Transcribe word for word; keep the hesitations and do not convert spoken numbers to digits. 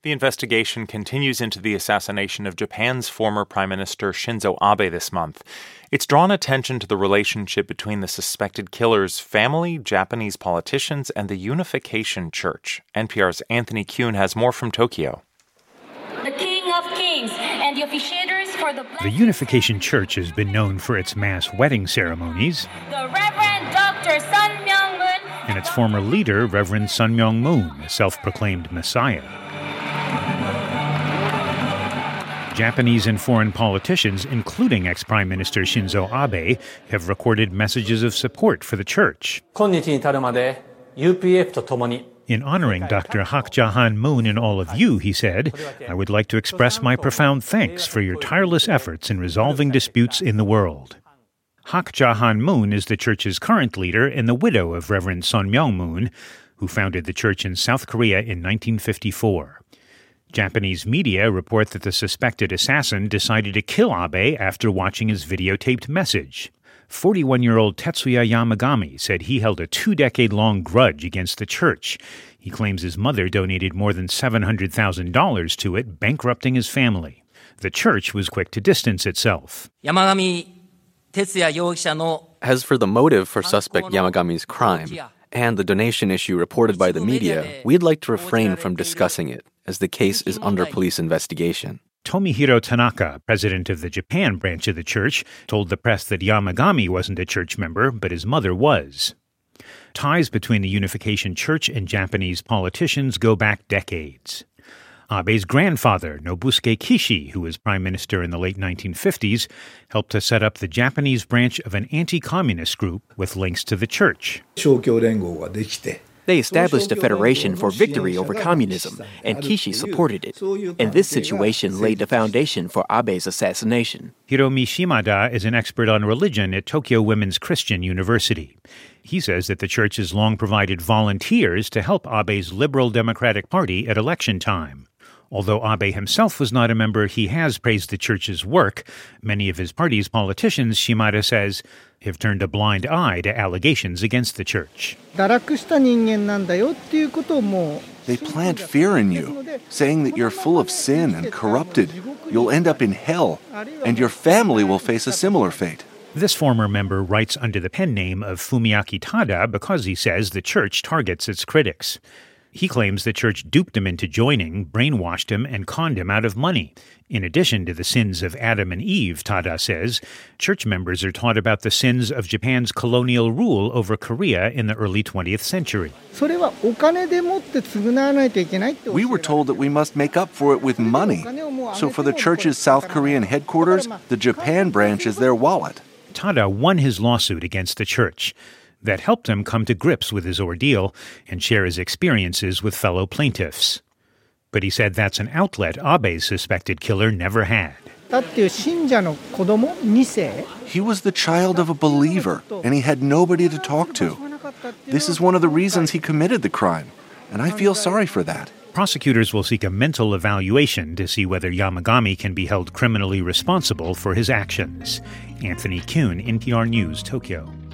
The investigation continues into the assassination of Japan's former Prime Minister Shinzo Abe this month. It's drawn attention to the relationship between the suspected killer's family, Japanese politicians, and the Unification Church. N P R's Anthony Kuhn has more from Tokyo. The King of Kings and the officiators for the... The Unification Church has been known for its mass wedding ceremonies. The Reverend Doctor Sun Myung-moon... And its former leader, Reverend Sun Myung-moon, a self-proclaimed messiah. Japanese and foreign politicians, including ex-Prime Minister Shinzo Abe, have recorded messages of support for the church. In honoring Doctor Hak Ja-han Moon and all of you, he said, I would like to express my profound thanks for your tireless efforts in resolving disputes in the world. Hak Ja-han Moon is the church's current leader and the widow of Reverend Sun Myung-moon, who founded the church in South Korea in nineteen fifty-four. Japanese media report that the suspected assassin decided to kill Abe after watching his videotaped message. forty-one-year-old Tetsuya Yamagami said he held a two-decade-long grudge against the church. He claims his mother donated more than seven hundred thousand dollars to it, bankrupting his family. The church was quick to distance itself. Yamagami Tetsuya Yorikisha As for the motive for suspect Yamagami's crime and the donation issue reported by the media, we'd like to refrain from discussing it, as the case is under police investigation. Tomihiro Tanaka, president of the Japan branch of the church, told the press that Yamagami wasn't a church member, but his mother was. Ties between the Unification Church and Japanese politicians go back decades. Abe's grandfather, Nobusuke Kishi, who was prime minister in the late nineteen fifties, helped to set up the Japanese branch of an anti-communist group with links to the church. They established a federation for victory over communism, and Kishi supported it. And this situation laid the foundation for Abe's assassination. Hiromi Shimada is an expert on religion at Tokyo Women's Christian University. He says that the church has long provided volunteers to help Abe's Liberal Democratic Party at election time. Although Abe himself was not a member, he has praised the church's work. Many of his party's politicians, Shimada says, have turned a blind eye to allegations against the church. They plant fear in you, saying that you're full of sin and corrupted. You'll end up in hell, and your family will face a similar fate. This former member writes under the pen name of Fumiaki Tada because he says the church targets its critics. He claims the church duped him into joining, brainwashed him, and conned him out of money. In addition to the sins of Adam and Eve, Tada says, church members are taught about the sins of Japan's colonial rule over Korea in the early twentieth century. We were told that we must make up for it with money. So for the church's South Korean headquarters, the Japan branch is their wallet. Tada won his lawsuit against the church. That helped him come to grips with his ordeal and share his experiences with fellow plaintiffs. But he said that's an outlet Abe's suspected killer never had. He was the child of a believer, and he had nobody to talk to. This is one of the reasons he committed the crime, and I feel sorry for that. Prosecutors will seek a mental evaluation to see whether Yamagami can be held criminally responsible for his actions. Anthony Kuhn, N P R News, Tokyo.